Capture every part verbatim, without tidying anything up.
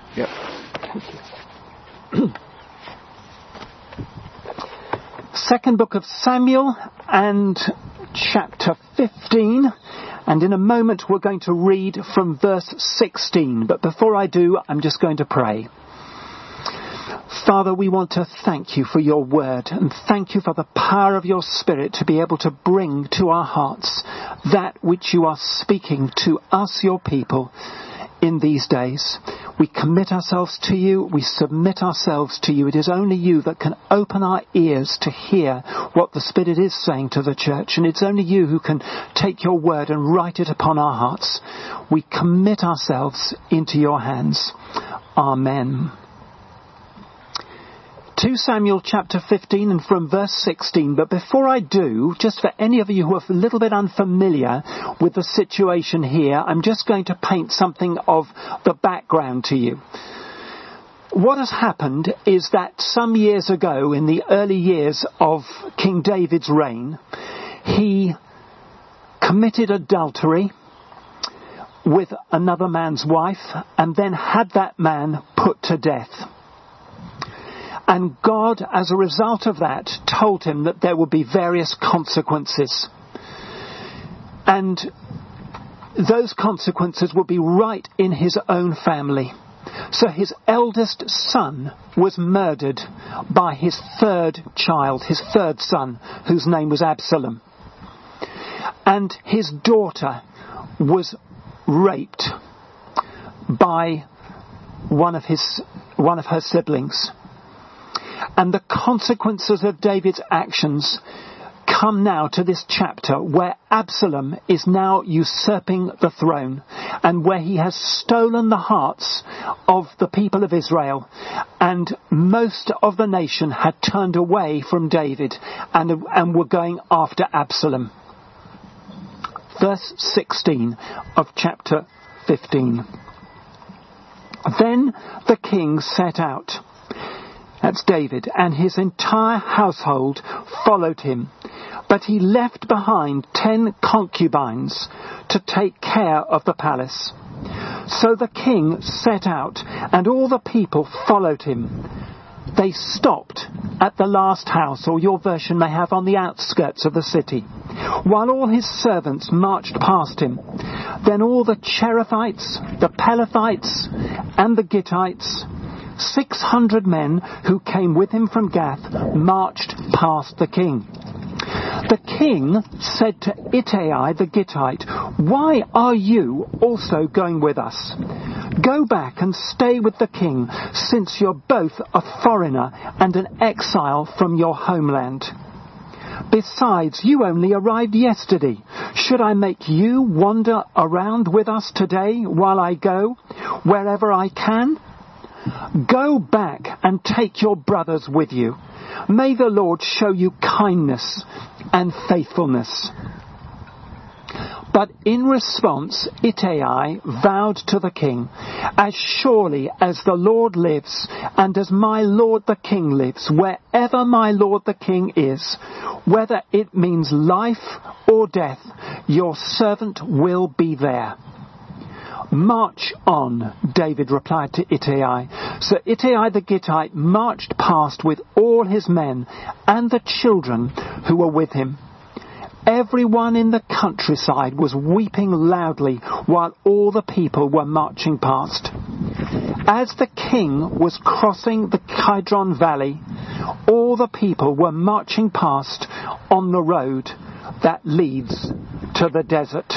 Yep. Thank you. Second book of Samuel and chapter fifteen. And in a moment we're going to read from verse sixteen. But before I do, I'm just going to pray. Father, we want to thank you for your word and thank you for the power of your Spirit to be able to bring to our hearts that which you are speaking to us, your people, in these days. We commit ourselves to you. We submit ourselves to you. It is only you that can open our ears to hear what the Spirit is saying to the church. And it's only you who can take your word and write it upon our hearts. We commit ourselves into your hands. Amen. Second Samuel chapter fifteen and from verse sixteen. But before I do, just for any of you who are a little bit unfamiliar with the situation here, I'm just going to paint something of the background to you. What has happened is that some years ago, in the early years of King David's reign, he committed adultery with another man's wife and then had that man put to death. And God, as a result of that, told him that there would be various consequences. And those consequences would be right in his own family. So his eldest son was murdered by his third child, his third son, whose name was Absalom. And his daughter was raped by one of his, one of her siblings. And the consequences of David's actions come now to this chapter where Absalom is now usurping the throne and where he has stolen the hearts of the people of Israel, and most of the nation had turned away from David and, and were going after Absalom. Verse sixteen of chapter fifteen. Then the king set out. That's David, and his entire household followed him. But he left behind ten concubines to take care of the palace. So the king set out, and all the people followed him. They stopped at the last house, or your version may have on the outskirts of the city, while all his servants marched past him. Then all the Cherethites, the Pelethites, and the Gittites, Six hundred men who came with him from Gath, marched past the king. The king said to Ittai the Gittite, "Why are you also going with us? Go back and stay with the king, since you're both a foreigner and an exile from your homeland. Besides, you only arrived yesterday. Should I make you wander around with us today while I go wherever I can? Go back and take your brothers with you. May the Lord show you kindness and faithfulness." But in response, Ittai vowed to the king, "As surely as the Lord lives, and as my lord the king lives, wherever my lord the king is, whether it means life or death, your servant will be there." "March on," David replied to Ittai. So Ittai the Gittite marched past with all his men and the children who were with him. Everyone in the countryside was weeping loudly while all the people were marching past. As the king was crossing the Kidron Valley, all the people were marching past on the road that leads to the desert.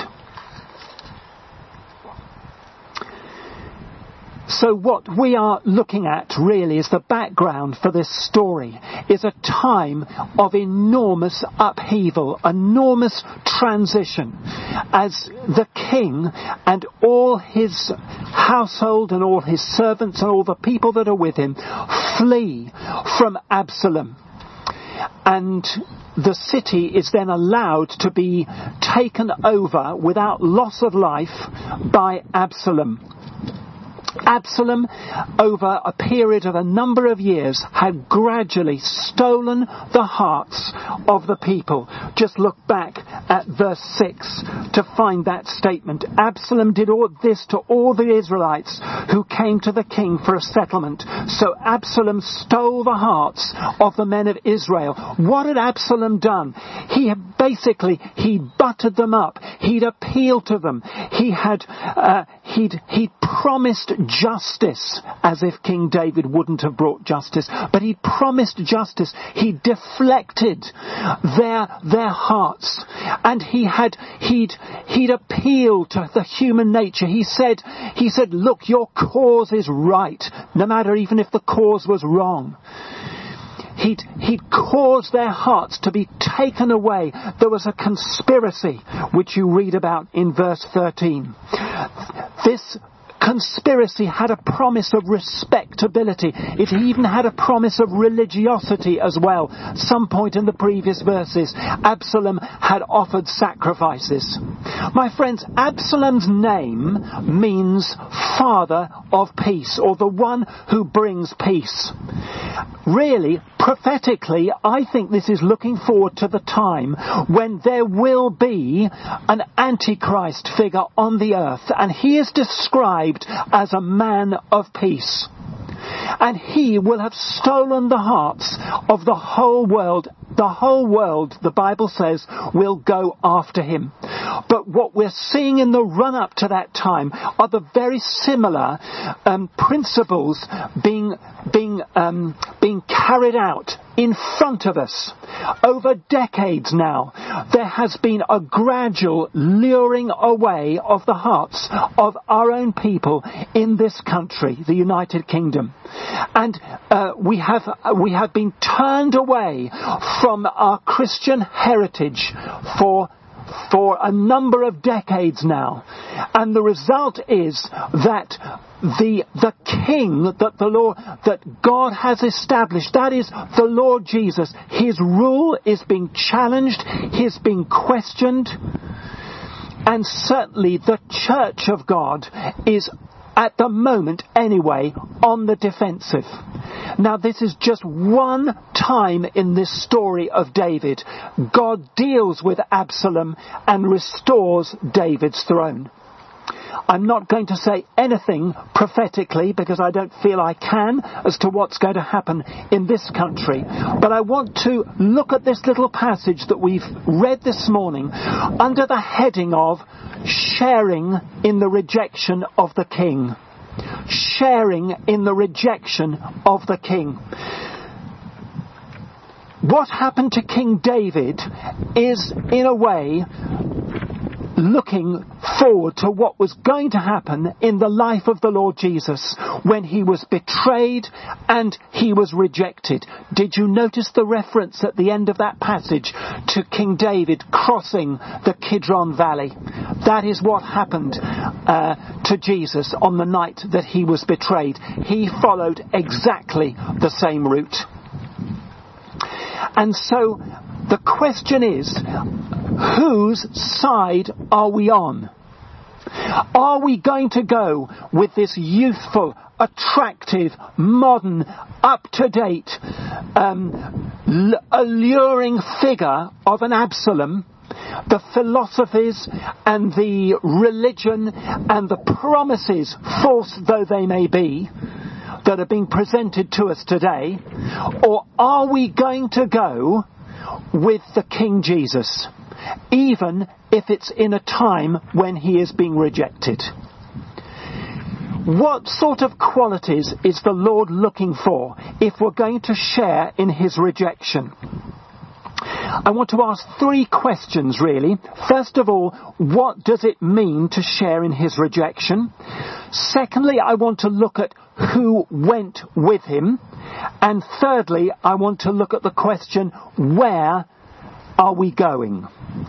So what we are looking at really is the background for this story is a time of enormous upheaval, enormous transition, as the king and all his household and all his servants and all the people that are with him flee from Absalom. And the city is then allowed to be taken over without loss of life by Absalom. Absalom, over a period of a number of years, had gradually stolen the hearts of the people. Just look back at verse six to find that statement. Absalom did all this to all the Israelites who came to the king for a settlement. So Absalom stole the hearts of the men of Israel. What had Absalom done? He had basically, he buttered them up. He'd appealed to them. He had, uh, he'd, he'd promised justice, as if King David wouldn't have brought justice, but he promised justice. He deflected their their hearts, and he had he'd he'd appealed to the human nature. He said he said, look, your cause is right, no matter even if the cause was wrong. He'd, he'd caused their hearts to be taken away. There was a conspiracy, which you read about in verse thirteen. This conspiracy had a promise of respectability. It even had a promise of religiosity as well. Some point in the previous verses, Absalom had offered sacrifices. My friends, Absalom's name means father of peace, or the one who brings peace. Really, prophetically, I think this is looking forward to the time when there will be an Antichrist figure on the earth, and he is described as a man of peace. And he will have stolen the hearts of the whole world. The whole world, the Bible says, will go after him. But what we're seeing in the run-up to that time are the very similar um, principles being being um, being carried out in front of us. Over decades now, there has been a gradual luring away of the hearts of our own people in this country, the United Kingdom. And uh, we have we have been turned away from our Christian heritage for for a number of decades now. And the result is that the the king that the Lord that God has established, that is the Lord Jesus, his rule is being challenged, he's being questioned, and certainly the Church of God is, at the moment anyway, on the defensive. Now, this is just one time in this story of David. God deals with Absalom and restores David's throne. I'm not going to say anything prophetically because I don't feel I can as to what's going to happen in this country. But I want to look at this little passage that we've read this morning under the heading of sharing in the rejection of the king. Sharing in the rejection of the king. What happened to King David is, in a way, looking forward to what was going to happen in the life of the Lord Jesus when he was betrayed and he was rejected. Did you notice the reference at the end of that passage to King David crossing the Kidron Valley? That is what happened uh, to Jesus on the night that he was betrayed. He followed exactly the same route. And so the question is, whose side are we on? Are we going to go with this youthful, attractive, modern, up-to-date, um, l- alluring figure of an Absalom, the philosophies and the religion and the promises, false though they may be, that are being presented to us today? Or are we going to go with the King Jesus, even if it's in a time when he is being rejected? What sort of qualities is the Lord looking for if we're going to share in his rejection? I want to ask three questions, really. First of all, what does it mean to share in his rejection? Secondly, I want to look at who went with him. And thirdly, I want to look at the question, where are we going?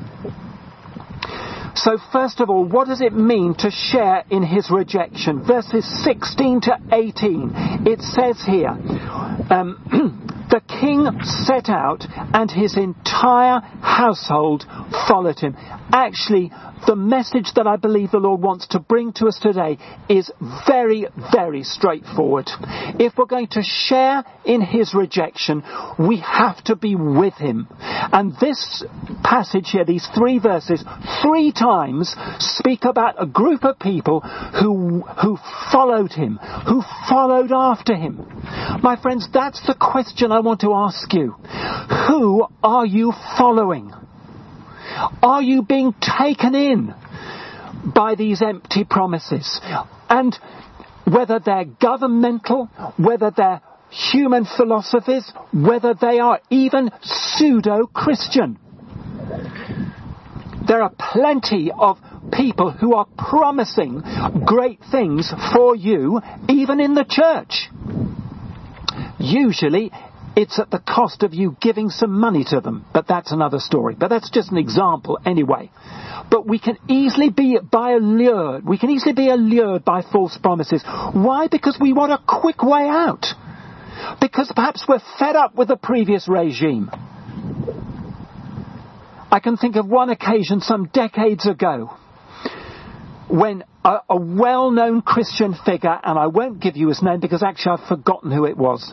So first of all, what does it mean to share in his rejection? Verses sixteen to eighteen, it says here, um, The king set out and his entire household followed him. Actually, the message that I believe the Lord wants to bring to us today is very, very straightforward. If we're going to share in his rejection, we have to be with him. And this passage here, these three verses, three times speak about a group of people who, who followed him, who followed after him. My friends, that's the question I want to ask you. Who are you following? Are you being taken in by these empty promises? And whether they're governmental, whether they're human philosophies, whether they are even pseudo-Christian. There are plenty of people who are promising great things for you, even in the church. Usually, it's at the cost of you giving some money to them. But that's another story. But that's just an example anyway. But we can easily be by allured. We can easily be allured by false promises. Why? Because we want a quick way out. Because perhaps we're fed up with the previous regime. I can think of one occasion some decades ago when a, a well-known Christian figure, and I won't give you his name because actually I've forgotten who it was.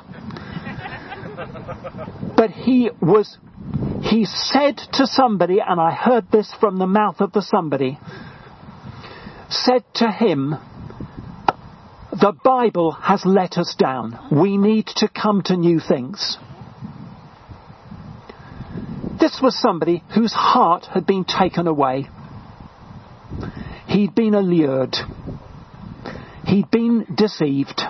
But he was, he said to somebody, and I heard this from the mouth of the somebody, said to him, the Bible has let us down. We need to come to new things. This was somebody whose heart had been taken away. He'd been allured. He'd been deceived.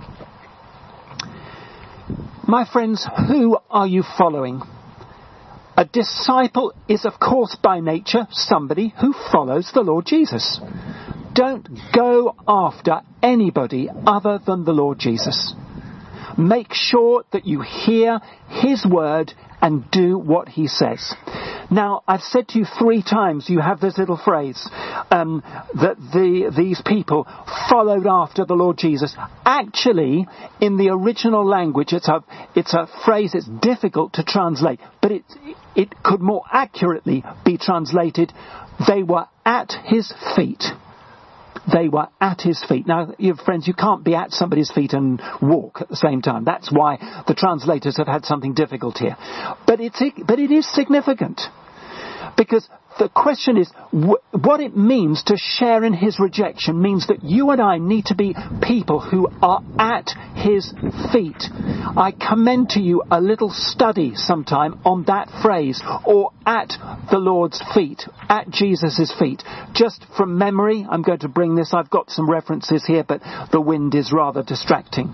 My friends, who are you following? A disciple is, of course, by nature, somebody who follows the Lord Jesus. Don't go after anybody other than the Lord Jesus. Make sure that you hear his word and do what he says. Now, I've said to you three times, you have this little phrase, um, that the, these people followed after the Lord Jesus. Actually, in the original language, it's a, it's a phrase that's difficult to translate, but it, it could more accurately be translated, they were at his feet. They were at his feet. Now, you friends, you can't be at somebody's feet and walk at the same time. That's why the translators have had something difficult here. But it's, but it is significant. Because the question is, wh- what it means to share in his rejection means that you and I need to be people who are at his feet. I commend to you a little study sometime on that phrase, or at the Lord's feet, at Jesus' feet. Just from memory, I'm going to bring this. I've got some references here, but the wind is rather distracting.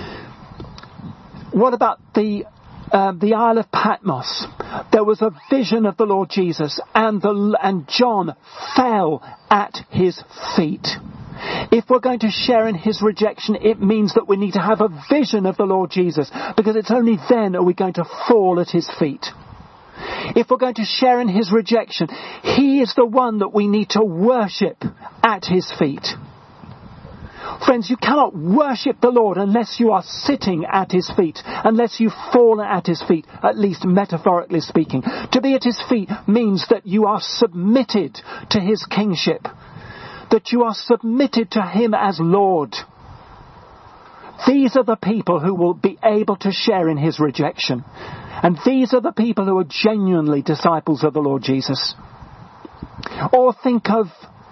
What about the Uh, the Isle of Patmos? There was a vision of the Lord Jesus, and the and John fell at his feet. If we're going to share in his rejection, it means that we need to have a vision of the Lord Jesus, because it's only then are we going to fall at his feet. If we're going to share in his rejection, he is the one that we need to worship at his feet. Friends, you cannot worship the Lord unless you are sitting at his feet, unless you've fallen at his feet, at least metaphorically speaking. To be at his feet means that you are submitted to his kingship, that you are submitted to him as Lord. These are the people who will be able to share in his rejection. And these are the people who are genuinely disciples of the Lord Jesus. Or think of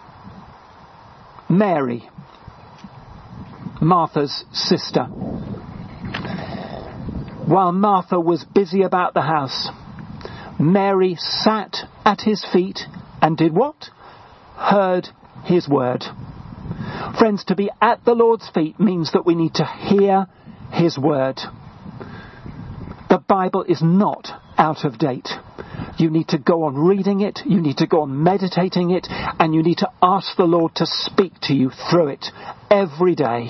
Mary, Martha's sister. While Martha was busy about the house, Mary sat at his feet and did what? Heard his word. Friends, to be at the Lord's feet means that we need to hear his word. The Bible is not out of date. You need to go on reading it, you need to go on meditating it, and you need to ask the Lord to speak to you through it every day.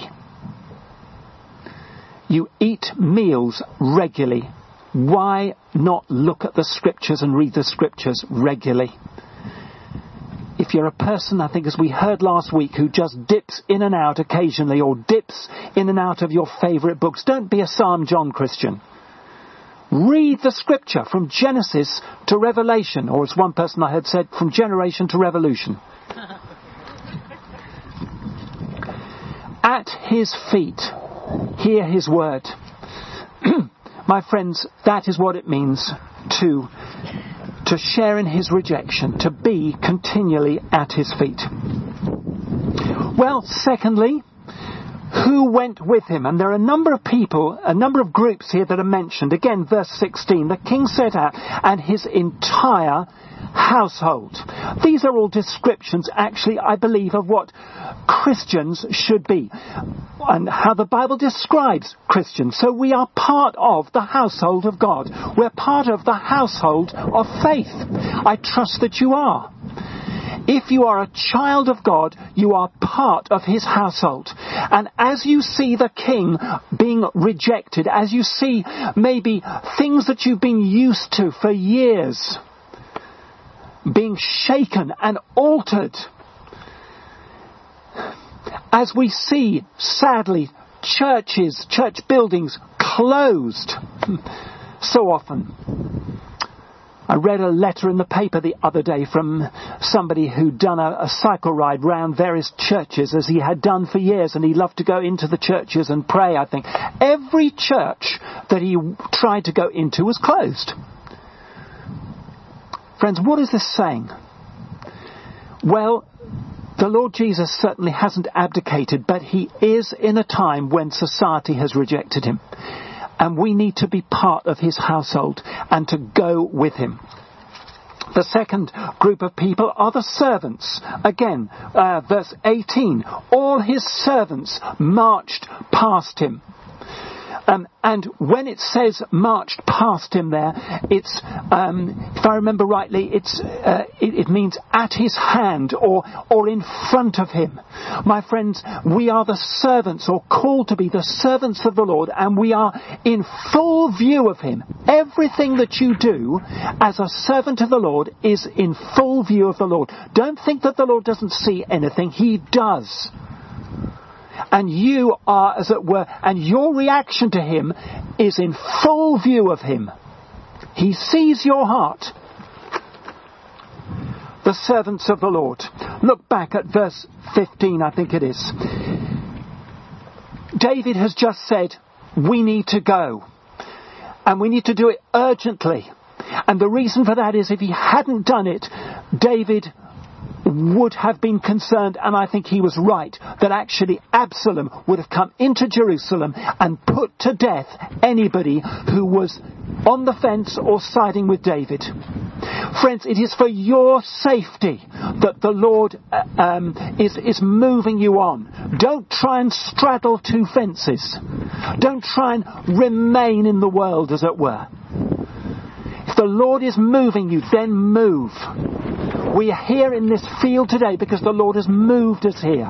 You eat meals regularly. Why not look at the scriptures and read the scriptures regularly? If you're a person, I think as we heard last week, who just dips in and out occasionally, or dips in and out of your favourite books, don't be a Psalm John Christian. Read the scripture from Genesis to Revelation, or as one person I heard said, from generation to revolution. At his feet, hear his word. My friends, that is what it means to, to share in his rejection, to be continually at his feet. Well, secondly, who went with him? And there are a number of people, a number of groups here that are mentioned. Again, verse sixteen, the king set out and his entire household. These are all descriptions, actually, I believe, of what Christians should be and how the Bible describes Christians. So we are part of the household of God. We're part of the household of faith. I trust that you are. If you are a child of God, you are part of his household. And as you see the king being rejected, as you see maybe things that you've been used to for years being shaken and altered, as we see, sadly, churches, church buildings closed so often. I read a letter in the paper the other day from somebody who'd done a, a cycle ride round various churches, as he had done for years, and he loved to go into the churches and pray, I think. Every church that he tried to go into was closed. Friends, what is this saying? Well, the Lord Jesus certainly hasn't abdicated, but he is in a time when society has rejected him. And we need to be part of his household and to go with him. The second group of people are the servants. Again, uh, verse eighteen. All his servants marched past him. Um, and when it says marched past him there, it's, um, if I remember rightly, it's, uh, it, it means at his hand or, or in front of him. My friends, we are the servants, or called to be the servants of the Lord, and we are in full view of him. Everything that you do as a servant of the Lord is in full view of the Lord. Don't think that the Lord doesn't see anything. He does. And you are, as it were, and your reaction to him is in full view of him. He sees your heart. The servants of the Lord. Look back at verse fifteen, I think it is. David has just said, we need to go. And we need to do it urgently. And the reason for that is if he hadn't done it, David would have been concerned, and I think he was right, that actually Absalom would have come into Jerusalem and put to death anybody who was on the fence or siding with David. Friends, it is for your safety that the Lord uh, um, is, is moving you on. Don't try and straddle two fences. Don't try and remain in the world, as it were. If the Lord is moving you, then move. We are here in this field today because the Lord has moved us here.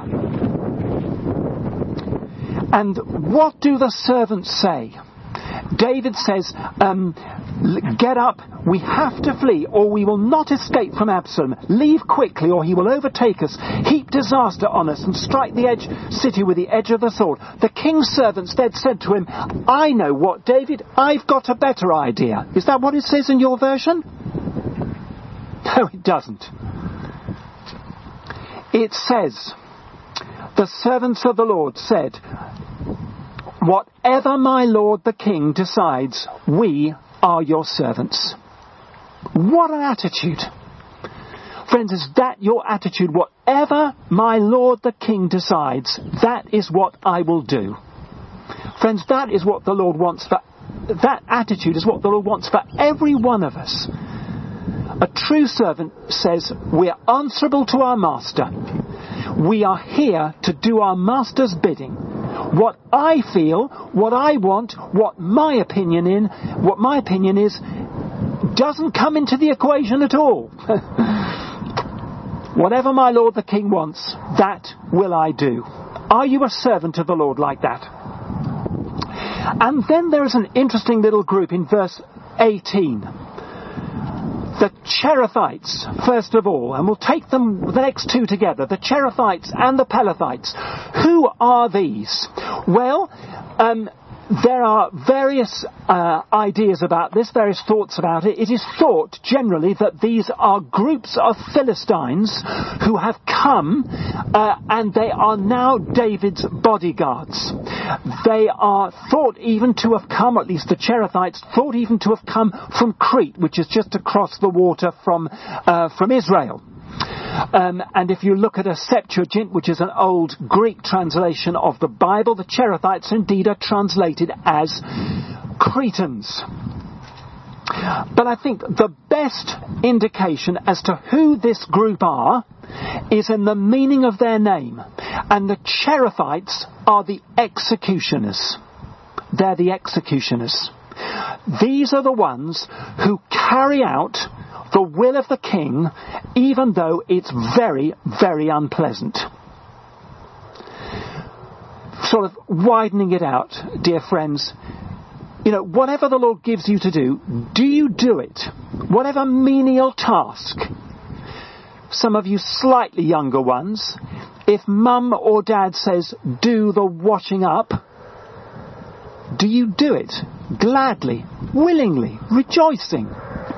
And what do the servants say? David says, um, get up, we have to flee, or we will not escape from Absalom. Leave quickly, or he will overtake us, heap disaster on us, and strike the edge city with the edge of the sword. The king's servants then said to him, I know what, David, I've got a better idea. Is that what it says in your version? No, it doesn't. It says, the servants of the Lord said, whatever my lord the king decides, we are your servants. What an attitude. Friends, is that your attitude? Whatever my lord the king decides, that is what I will do. Friends, that is what the Lord wants for, that attitude is what the Lord wants for every one of us. A true servant says, we're answerable to our master. We are here to do our master's bidding. What I feel, what I want, what my opinion in, what my opinion is, doesn't come into the equation at all. Whatever my Lord the King wants, that will I do. Are you a servant of the Lord like that? And then there is an interesting little group in verse eighteen. The Cherethites, first of all, and we'll take them, the next two together, the Cherethites and the Pelethites. Who are these? Well, um, there are various uh, ideas about this, various thoughts about it. It is thought generally that these are groups of Philistines who have come uh, and they are now David's bodyguards. They are thought even to have come, or at least the Cherethites thought even to have come from Crete, which is just across the water from uh, from Israel. Um, and if you look at a Septuagint, which is an old Greek translation of the Bible, the Cherethites indeed are translated as Cretans. But I think the best indication as to who this group are is in the meaning of their name. And the Cherethites are the executioners. They're the executioners. These are the ones who carry out the will of the king, even though it's very, very unpleasant. Sort of widening it out, dear friends. You know, whatever the Lord gives you to do, do you do it? Whatever menial task. Some of you slightly younger ones, if mum or dad says, do the washing up, do you do it? Gladly, willingly, rejoicing.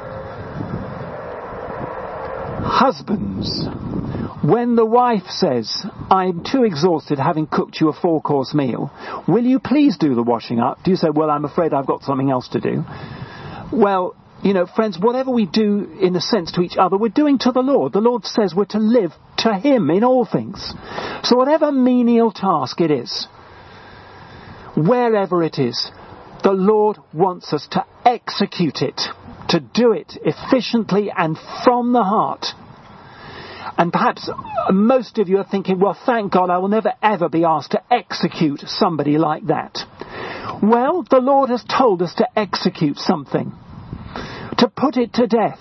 Husbands, when the wife says, I'm too exhausted having cooked you a four-course meal, will you please do the washing up? Do you say, well, I'm afraid I've got something else to do? Well, you know, friends, whatever we do in a sense to each other, we're doing to the Lord. The Lord says we're to live to Him in all things. So whatever menial task it is, wherever it is, the Lord wants us to execute it, to do it efficiently and from the heart. And perhaps most of you are thinking, well, thank God I will never ever be asked to execute somebody like that. Well, the Lord has told us to execute something, to put it to death.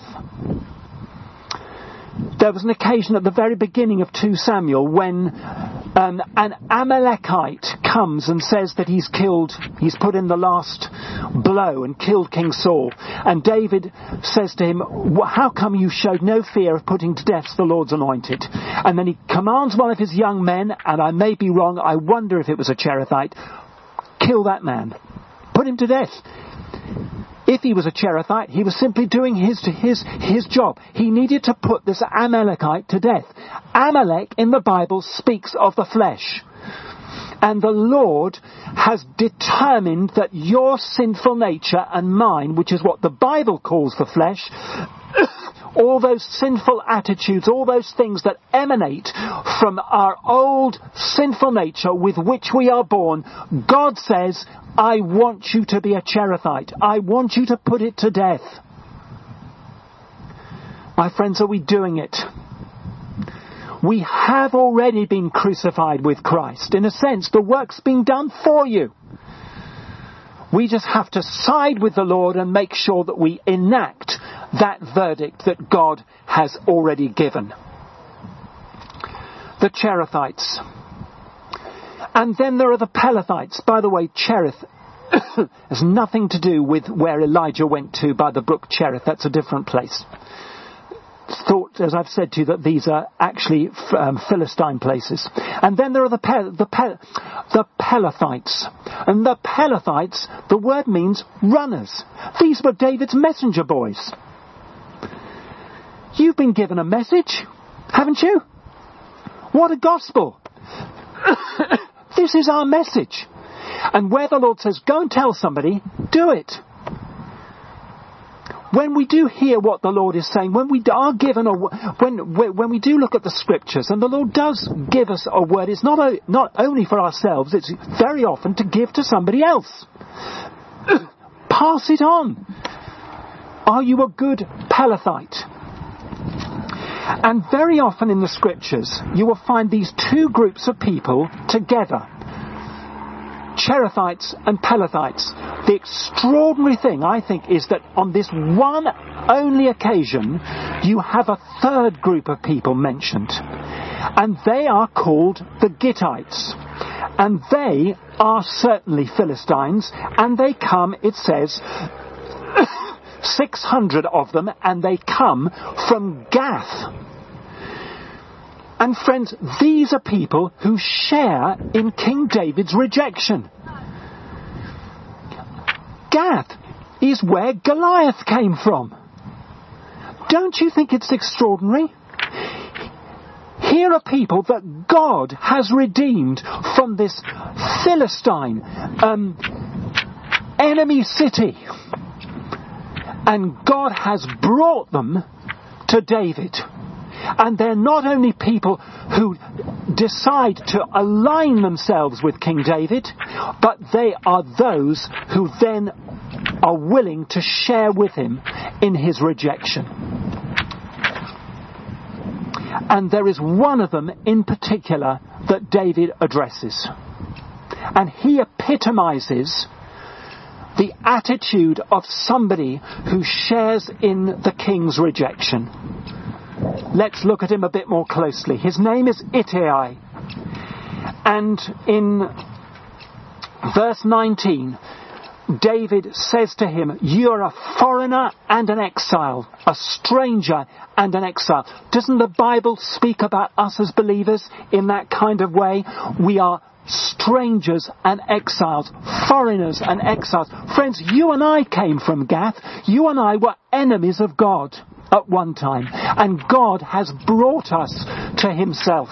There was an occasion at the very beginning of Second Samuel when um, an Amalekite comes and says that he's killed, he's put in the last blow and killed King Saul. And David says to him, how come you showed no fear of putting to death the Lord's anointed? And then he commands one of his young men, and I may be wrong, I wonder if it was a Cherethite, kill that man. Put him to death. If he was a Cherethite, he was simply doing his, his, his job. He needed to put this Amalekite to death. Amalek in the Bible speaks of the flesh. And the Lord has determined that your sinful nature and mine, which is what the Bible calls the flesh, all those sinful attitudes, all those things that emanate from our old sinful nature with which we are born, God says, I want you to be a Cherethite. I want you to put it to death. My friends, are we doing it? We have already been crucified with Christ. In a sense, the work's been done for you. We just have to side with the Lord and make sure that we enact that verdict that God has already given. The Cherethites. And then there are the Pelethites. By the way, Cherith has nothing to do with where Elijah went to by the brook Cherith. That's a different place. Thought, as I've said to you, that these are actually um, Philistine places. And then there are the Pel- the, Pel- the Pelethites. And the Pelethites, the word means runners. These were David's messenger boys. You've been given a message, haven't you? What a gospel. This is our message. And where the Lord says, go and tell somebody, do it. When we do hear what the Lord is saying, when we are given a, when when we do look at the scriptures, and the Lord does give us a word, it's not a, not only for ourselves, it's very often to give to somebody else. Pass it on. Are you a good Pelethite? And very often in the scriptures, you will find these two groups of people together. Cherethites and Pelethites. The extraordinary thing, I think, is that on this one only occasion, you have a third group of people mentioned. And they are called the Gittites. And they are certainly Philistines, and they come, it says, six hundred of them, and they come from Gath. And friends, these are people who share in King David's rejection. Gath is where Goliath came from. Don't you think it's extraordinary? Here are people that God has redeemed from this Philistine um, enemy city. And God has brought them to David. And they're not only people who decide to align themselves with King David, but they are those who then are willing to share with him in his rejection. And there is one of them in particular that David addresses. And he epitomizes the attitude of somebody who shares in the king's rejection. Let's look at him a bit more closely. His name is Ittai. And in verse nineteen, David says to him, "You're a foreigner and an exile, a stranger and an exile." Doesn't the Bible speak about us as believers in that kind of way? We are strangers and exiles, foreigners and exiles. Friends, you and I came from Gath. You and I were enemies of God at one time, and God has brought us to himself.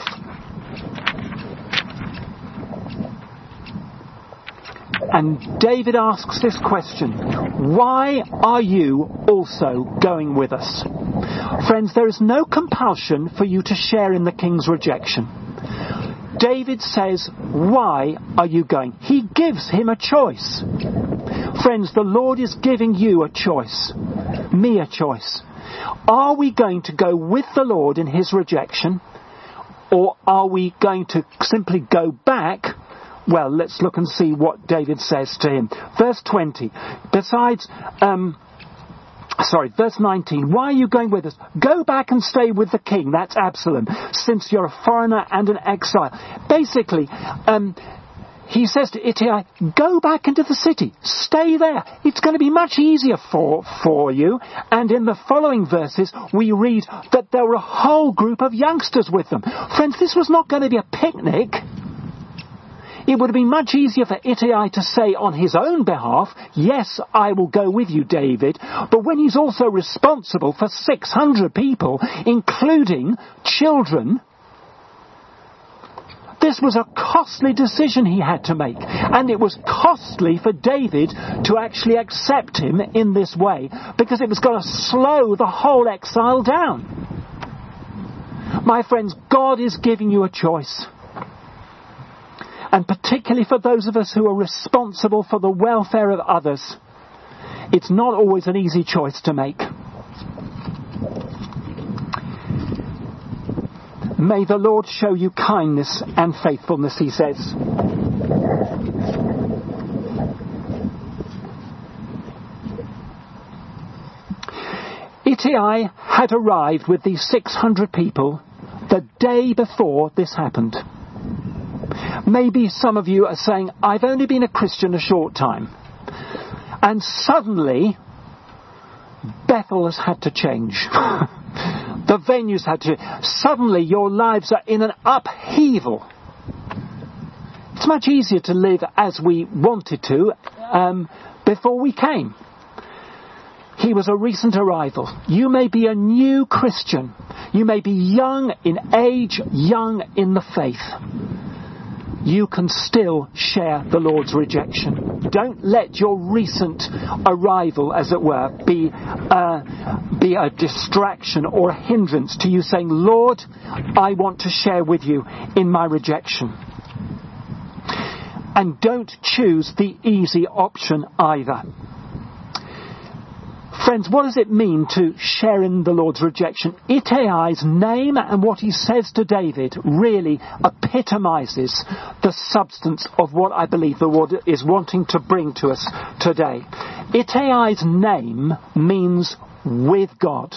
And David asks this question: why are you also going with us? Friends, there is no compulsion for you to share in the king's rejection. David says, why are you going? He gives him a choice. Friends, the Lord is giving you a choice, me a choice. Are we going to go with the Lord in his rejection, or are we going to simply go back? Well, let's look and see what David says to him. Verse twenty. Besides, um, sorry, verse nineteen. Why are you going with us? Go back and stay with the king. That's Absalom, since you're a foreigner and an exile. Basically, um, he says to Ittai, go back into the city. Stay there. It's going to be much easier for, for you. And in the following verses, we read that there were a whole group of youngsters with them. Friends, this was not going to be a picnic. It would have been much easier for Ittai to say on his own behalf, yes, I will go with you, David. But when he's also responsible for six hundred people, including children, this was a costly decision he had to make. And it was costly for David to actually accept him in this way, because it was going to slow the whole exile down. My friends, God is giving you a choice. And particularly for those of us who are responsible for the welfare of others, it's not always an easy choice to make. May the Lord show you kindness and faithfulness, he says. Ittai had arrived with these six hundred people the day before this happened. Maybe some of you are saying, I've only been a Christian a short time. And suddenly, Bethel has had to change. The venues had to. Suddenly your lives are in an upheaval. It's much easier to live as we wanted to um, before we came. He was a recent arrival. You may be a new Christian. You may be young in age, young in the faith. You can still share the Lord's rejection. Don't let your recent arrival, as it were, be, uh, be a distraction or a hindrance to you saying, Lord, I want to share with you in my rejection. And don't choose the easy option either. Friends, what does it mean to share in the Lord's rejection? Ittai's name and what he says to David really epitomizes the substance of what I believe the Lord is wanting to bring to us today. Ittai's name means with God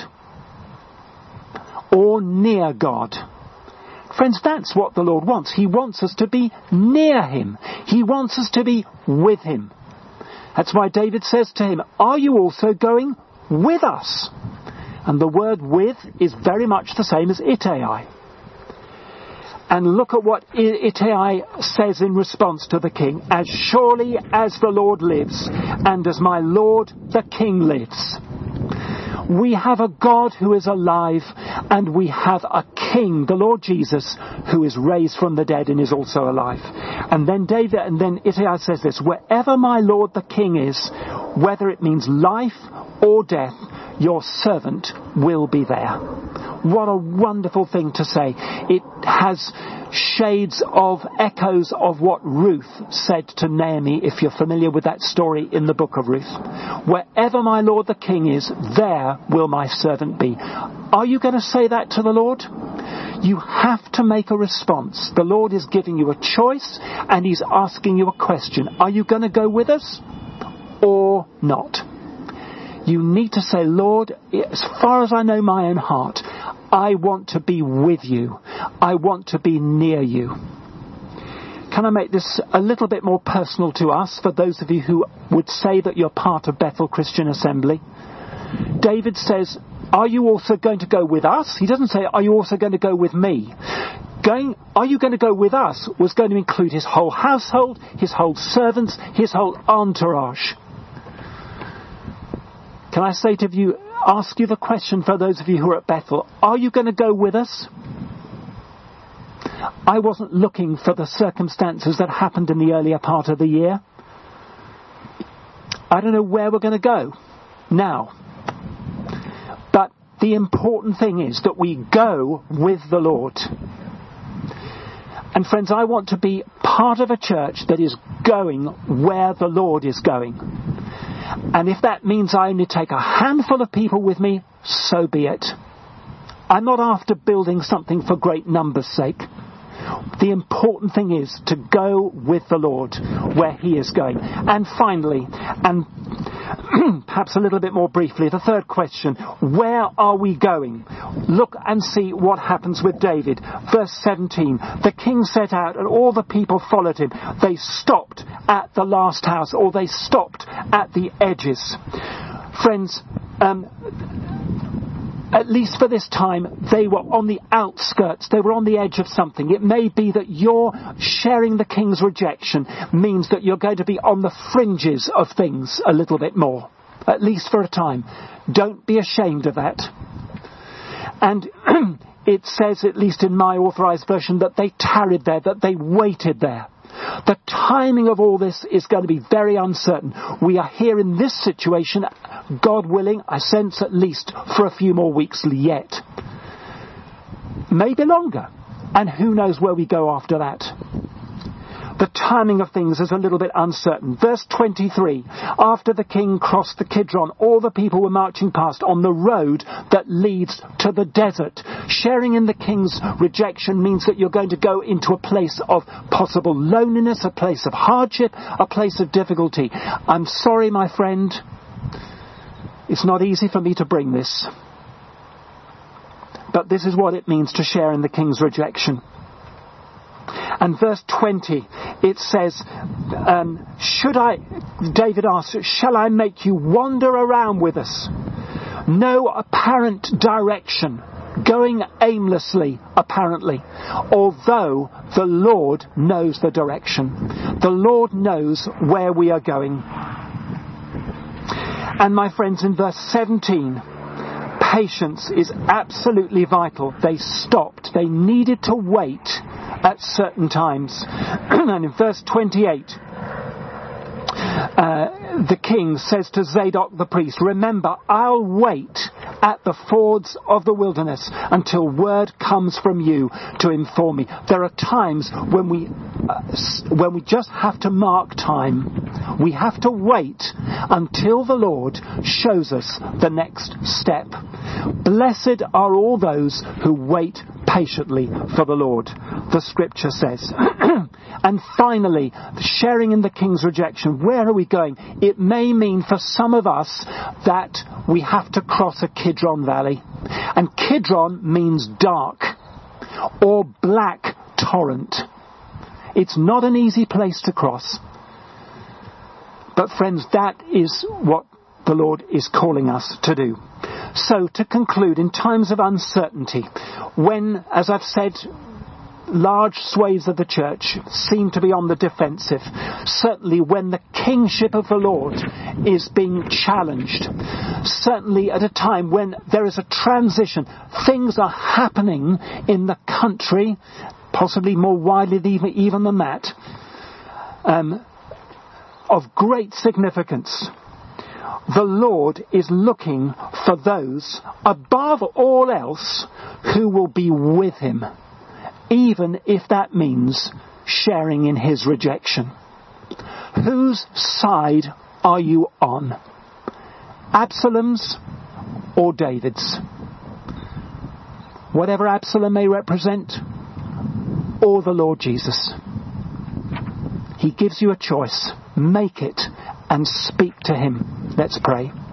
or near God. Friends, that's what the Lord wants. He wants us to be near him. He wants us to be with him. That's why David says to him, are you also going with us? And the word with is very much the same as Ittai. And look at what Ittai says in response to the king. As surely as the Lord lives, and as my Lord the king lives. We have a God who is alive, and we have a king, the Lord Jesus, who is raised from the dead and is also alive. And then David, and then Ittai says this, wherever my Lord the king is, whether it means life or death, your servant will be there. What a wonderful thing to say. It has shades of echoes of what Ruth said to Naomi, if you're familiar with that story in the book of Ruth. Wherever my Lord the king is, there will my servant be. Are you going to say that to the Lord? You have to make a response. The Lord is giving you a choice and he's asking you a question. Are you going to go with us or not? You need to say, Lord, as far as I know my own heart, I want to be with you. I want to be near you. Can I make this a little bit more personal to us, for those of you who would say that you're part of Bethel Christian Assembly? David says, are you also going to go with us? He doesn't say, are you also going to go with me? Going, are you going to go with us was going to include his whole household, his whole servants, his whole entourage. Can I say to you, ask you the question for those of you who are at Bethel, are you going to go with us? I wasn't looking for the circumstances that happened in the earlier part of the year. I don't know where we're going to go now. But the important thing is that we go with the Lord. And friends, I want to be part of a church that is going where the Lord is going. And if that means I only take a handful of people with me, so be it. I'm not after building something for great numbers' sake. The important thing is to go with the Lord where he is going. And finally, and perhaps a little bit more briefly, the third question, where are we going? Look and see what happens with David. Verse seventeen, the king set out and all the people followed him. They stopped at the last house, or they stopped at the edges. Friends, um, at least for this time, they were on the outskirts. They were on the edge of something. It may be that your sharing the king's rejection means that you're going to be on the fringes of things a little bit more, at least for a time. Don't be ashamed of that. And it says, at least in my authorized version, that they tarried there, that they waited there. The timing of all this is going to be very uncertain. We are here in this situation, God willing, I sense at least for a few more weeks yet. Maybe longer. And who knows where we go after that. The timing of things is a little bit uncertain. Verse twenty-three, after the king crossed the Kidron, all the people were marching past on the road that leads to the desert. Sharing in the king's rejection means that you're going to go into a place of possible loneliness, a place of hardship, a place of difficulty. I'm sorry, my friend. It's not easy for me to bring this. But this is what it means to share in the king's rejection. And verse twenty, it says, um, should I, David asks, shall I make you wander around with us? No apparent direction, going aimlessly, apparently, although the Lord knows the direction. The Lord knows where we are going. And my friends, in verse seventeen, patience is absolutely vital. They stopped. They needed to wait at certain times. And in verse twenty-eight, uh, the king says to Zadok the priest, remember, I'll wait at the fords of the wilderness until word comes from you to inform me. There are times when we uh, when we just have to mark time. We have to wait until the Lord shows us the next step. Blessed are all those who wait patiently for the Lord, the scripture says. And finally, sharing in the king's rejection. Where are we going? It may mean for some of us that we have to cross a Kidron Valley. And Kidron means dark or black torrent. It's not an easy place to cross. But friends, that is what the Lord is calling us to do. So, to conclude, in times of uncertainty, when, as I've said large swathes of the church seem to be on the defensive. Certainly when the kingship of the Lord is being challenged. Certainly at a time when there is a transition. Things are happening in the country, possibly more widely even, even than that, um, of great significance. The Lord is looking for those, above all else, who will be with him, even if that means sharing in his rejection. Whose side are you on? Absalom's or David's? Whatever Absalom may represent, or the Lord Jesus. He gives you a choice. Make it and speak to him. Let's pray.